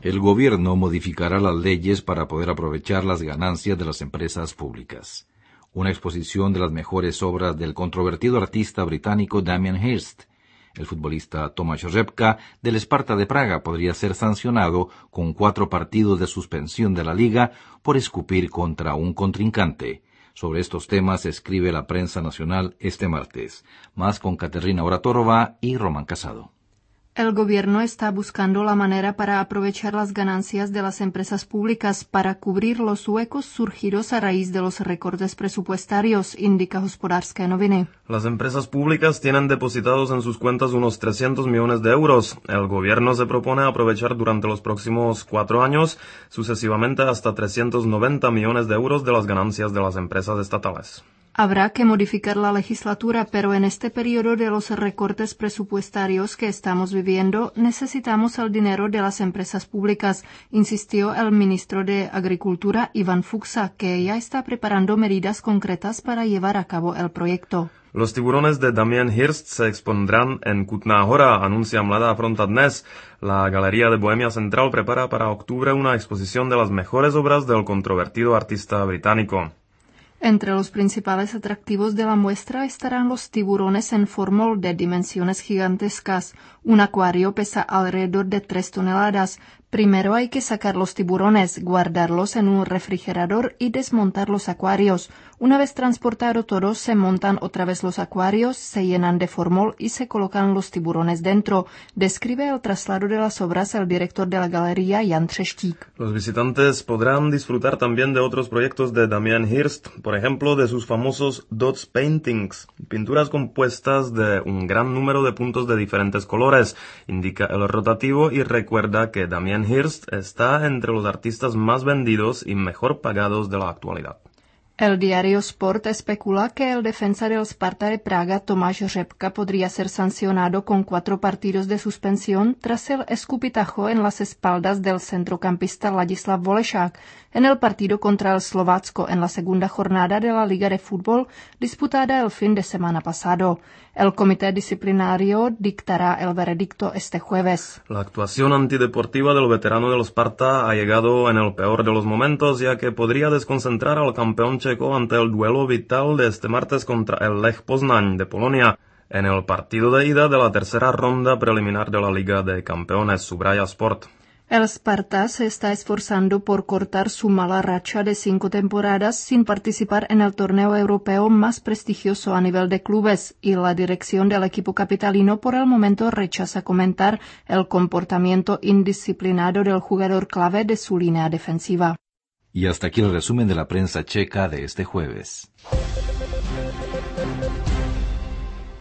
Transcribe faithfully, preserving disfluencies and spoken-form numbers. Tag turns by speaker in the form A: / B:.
A: El gobierno modificará las leyes para poder aprovechar las ganancias de las empresas públicas. Una exposición de las mejores obras del controvertido artista británico Damien Hirst. El futbolista Tomáš Řepka del Sparta de Praga podría ser sancionado con cuatro partidos de suspensión de la liga por escupir contra un contrincante. Sobre estos temas escribe la prensa nacional este martes. Más con Kateřina Oratorova y Román Casado.
B: El gobierno está buscando la manera para aprovechar las ganancias de las empresas públicas para cubrir los huecos surgidos a raíz de los recortes presupuestarios, indica Hospodářské noviny.
C: Las empresas públicas tienen depositados en sus cuentas unos trescientos millones de euros. El gobierno se propone aprovechar durante los próximos cuatro años, sucesivamente hasta trescientos noventa millones de euros de las ganancias de las empresas estatales.
B: Habrá que modificar la legislatura, pero en este periodo de los recortes presupuestarios que estamos viviendo, necesitamos el dinero de las empresas públicas, insistió el ministro de Agricultura, Ivan Fuchsa, que ya está preparando medidas concretas para llevar a cabo el proyecto.
C: Los tiburones de Damien Hirst se expondrán en Kutná Hora, anuncia Mladá fronta dnes. La Galería de Bohemia Central prepara para octubre una exposición de las mejores obras del controvertido artista británico.
B: Entre los principales atractivos de la muestra estarán los tiburones en formol de dimensiones gigantescas. Un acuario pesa alrededor de tres toneladas. Primero hay que sacar los tiburones, guardarlos en un refrigerador y desmontar los acuarios. Una vez transportado todo, se montan otra vez los acuarios, se llenan de formol y se colocan los tiburones dentro. Describe el traslado de las obras el director de la galería, Jan Třeštík.
C: Los visitantes podrán disfrutar también de otros proyectos de Damien Hirst, por ejemplo, de sus famosos dots paintings, pinturas compuestas de un gran número de puntos de diferentes colores, indica el rotativo y recuerda que Damien Hirst está entre los artistas más vendidos y mejor pagados de la actualidad.
B: El diario Sport especula que el defensa del Sparta de Praga, Tomáš Řepka, podría ser sancionado con cuatro partidos de suspensión tras el escupitajo en las espaldas del centrocampista Ladislav Volešák en el partido contra el Slovácko en la segunda jornada de la Liga de Fútbol disputada el fin de semana pasado. El comité disciplinario dictará el veredicto este jueves.
C: La actuación antideportiva del veterano del Sparta ha llegado en el peor de los momentos, ya que podría desconcentrar al campeón checo ante el duelo vital de este martes contra el Lech Poznań de Polonia, en el partido de ida de la tercera ronda preliminar de la Liga de Campeones, subraya Sport.
B: El Sparta se está esforzando por cortar su mala racha de cinco temporadas sin participar en el torneo europeo más prestigioso a nivel de clubes, y la dirección del equipo capitalino por el momento rechaza comentar el comportamiento indisciplinado del jugador clave de su línea defensiva.
A: Y hasta aquí el resumen de la prensa checa de este jueves.